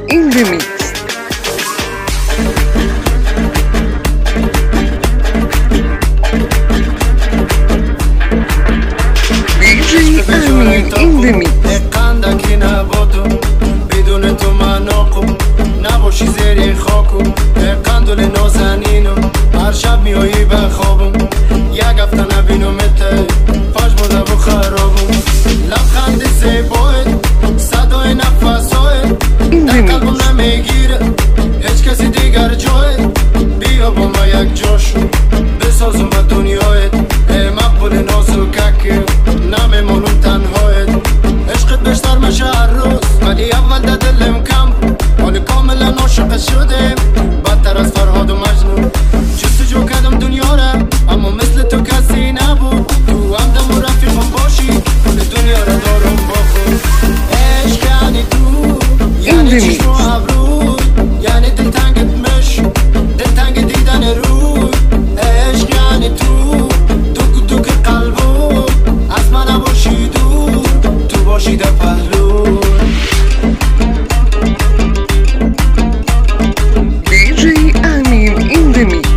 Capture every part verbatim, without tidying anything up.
in the mix. دی جی امین in the mix. قندکی نبادو بدون تو من ناقو نباشی زیر خاکو قندول نازنینو هر شب میایی به خوابم یک هفته نبینمت پاش بوده و خرابم لبخند زیبایت صدای نفسایت در قلبم نمیگیره هیچ کسی دیگر جایت بیا با ما یک جاشو بسازم با دنیایت مقبول نازککی نمیمونم تنهایت عشقت بیشتر میشه هر روز ولی اول در دلم کم حال کاملا عاشق شدم بدتر از فرهاد و مجنون جستجو کردم دنیا را اما مثل تو کسی نبود تو همدم و رفیقم باشی کل دنیا را دارم با خود عشق یعنی تو یعنی چشم و ابروی یعنی دلتنگت مش دلتنگ دیدن روی عشق یعنی تو دوک دوک قلبو از من نباشی دور تو باشی در پهلو دی جی امین in the mix.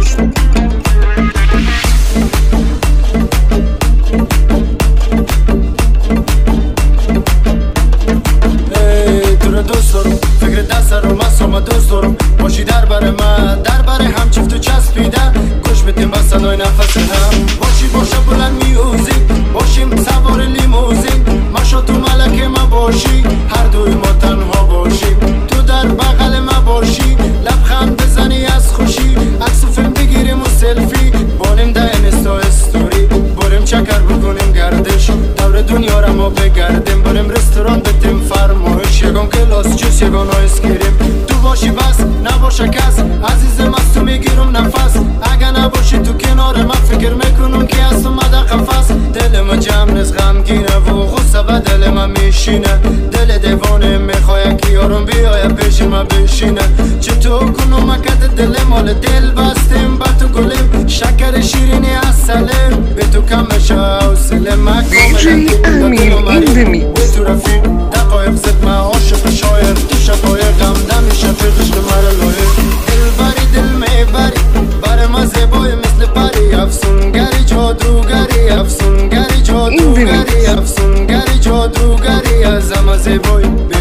تو رو دوست دارم فکر دست رو مستم دوست دارم باشی در بر من در بر هم چفت و چسبیدن گوش بدیم با صدای نفس هم باشی باشه بلند میوزیک باشیم سوار لیموزین ماشا تو ملک ما باشی هر دوی ما تنها باشیم تو در بغل ما باشی لبخند بزنی از خوشی عکس و فیلم بگیریم و سلفی بانیم در اینستا استوری بریم چکر بکنیم گردش دور دنیا را ما بگردیم بریم رستوران بتیم فرمایش یگان کلاس جوس یگان آیس کریم تو باشی بس نباشه کس عزیزم از تو میگیرم نفس اگه نباشی تو کنار من فکر میکنم که از تو مده قفص دل ما جمع نیست غمگینه و غصه به دل ما میشینه دل دیوانه میخواه که یارم بیایه پیش ما بشینه چطور کنم اکد دل مال دل بستیم با تو گلیم شکر شیرینی اصلیم به تو کم میشه حوصله من دی جی امین in the mix. به تو رفیق دقایق زد من عاشق شایر تو شبای غم دم شفیق عشق مرا لایر دل بری دل میبری بر ما زیبای مثل پری افسونگری جادوگری افسونگری جادوگری افسونگری جادوگری از ما زیبای